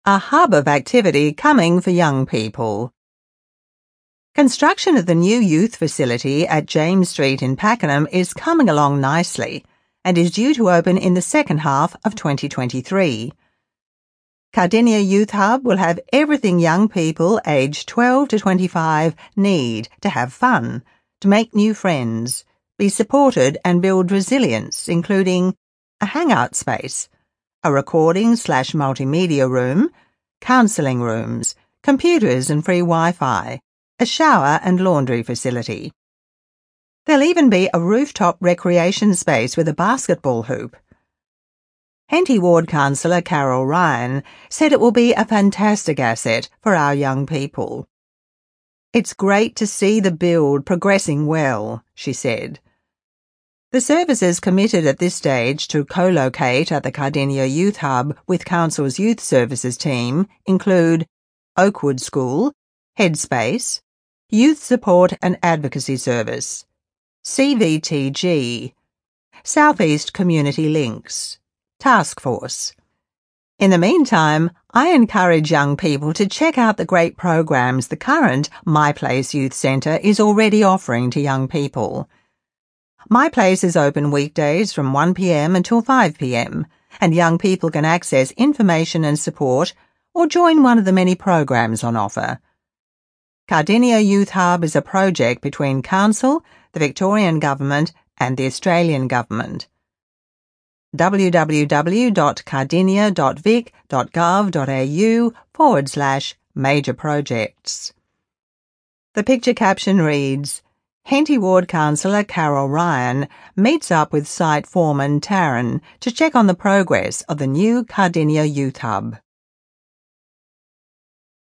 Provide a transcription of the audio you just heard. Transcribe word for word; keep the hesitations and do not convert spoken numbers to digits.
a hub of activity coming for young people. Construction of the new youth facility at James Street in Pakenham is coming along nicely and is due to open in the second half of twenty twenty-three. Cardinia Youth Hub will have everything young people aged twelve to twenty-five need to have fun, to make new friends, be supported and build resilience, including a hangout space, a recording slash multimedia room, counselling rooms, computers and free Wi-Fi, a shower and laundry facility. There'll even be a rooftop recreation space with a basketball hoop. Henty Ward Councillor Carol Ryan said it will be a fantastic asset for our young people. "It's great to see the build progressing well," she said. The services committed at this stage to co-locate at the Cardinia Youth Hub with Council's Youth Services team include Oakwood School, Headspace, Youth Support and Advocacy Service, C V T G, South East Community Links, Task Force. In the meantime, I encourage young people to check out the great programs the current My Place Youth Centre is already offering to young people. My Place is open weekdays from one p m until five p m, and young people can access information and support or join one of the many programs on offer. Cardinia Youth Hub is a project between Council, the Victorian Government and the Australian Government. w w w dot cardinia dot vic dot gov dot a u forward slash major projects. The picture caption reads, Henty Ward Councillor Carol Ryan meets up with site foreman Taryn to check on the progress of the new Cardinia Youth Hub.